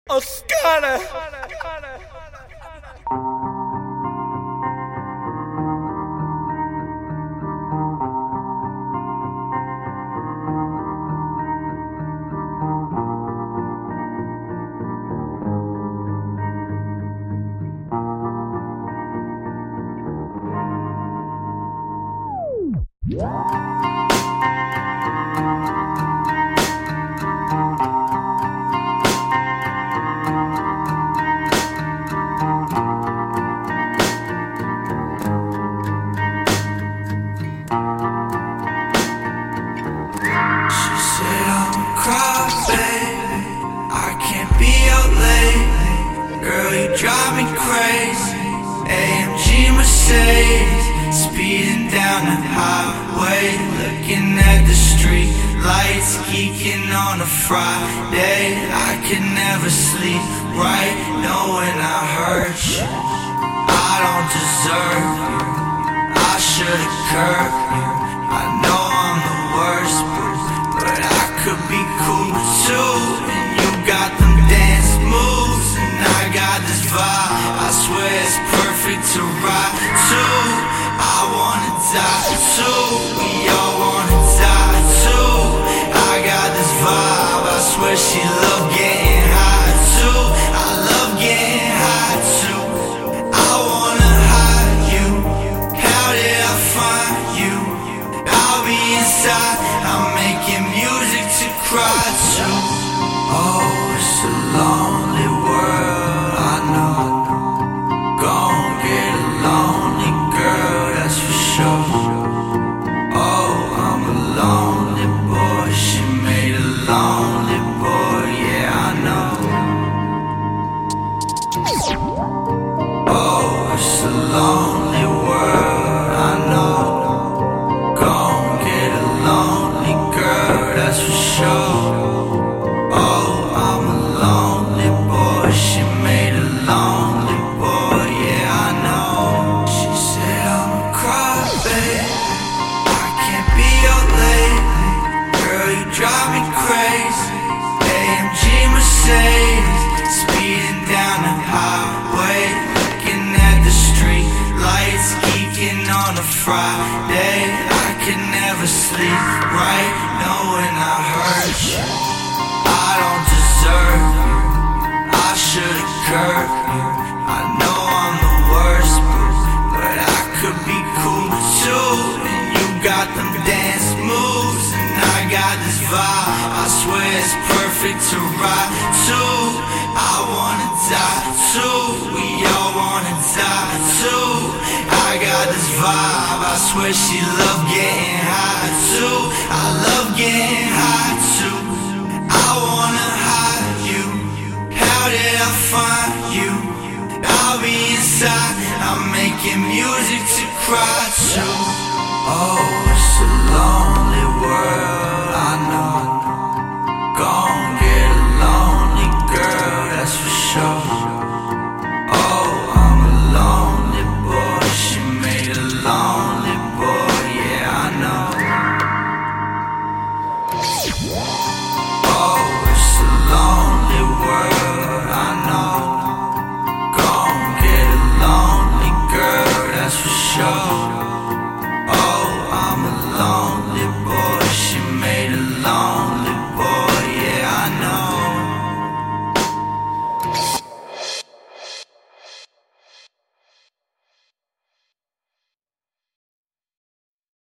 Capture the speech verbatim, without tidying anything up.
Oscar. Drive me crazy, A M G Mercedes, speeding down the highway, looking at the street lights, geeking on a Friday. I could never sleep right, knowing I hurt you. I don't deserve you, I should've curbed you. I know I'm the worst, but, but I could be cool too. And you got them dance moves, and I got this vibe, I swear it's perfect to ride to. I wanna die too, we all wanna die too. I got this vibe, I swear she love getting high too. I love getting high too. I wanna hide you, how did I find you? I'll be inside, I'm making music to cry to. Oh, it's a lonely world, I know. Gon' get a lonely girl, that's for sure. Oh, I'm a lonely boy, she made a lonely boy, yeah, I know. Oh, it's a lonely world, I know. Gon' get a lonely girl, that's for sure. Oh, I'm a lonely boy, she made a lonely boy, yeah, I know. She said I'm a crybaby, I can't be your lady. Girl, you drive me crazy, A M G Mercedes, speeding down the highway, looking at the street lights, geeking on a Friday. I could never sleep right, knowing I hurt you. I don't deserve you, I should've curbed you. I know I'm the worst, but, but I could be cool too. And you got them dance moves, and I got this vibe, I swear it's perfect to ride to. I wanna die too, we all wanna die too. I got this vibe, I swear she love getting high too. I love getting high too. I wanna hide you, how did I find you? I'll be inside, I'm making music to cry to. Oh, it's a lonely world, I know. Gone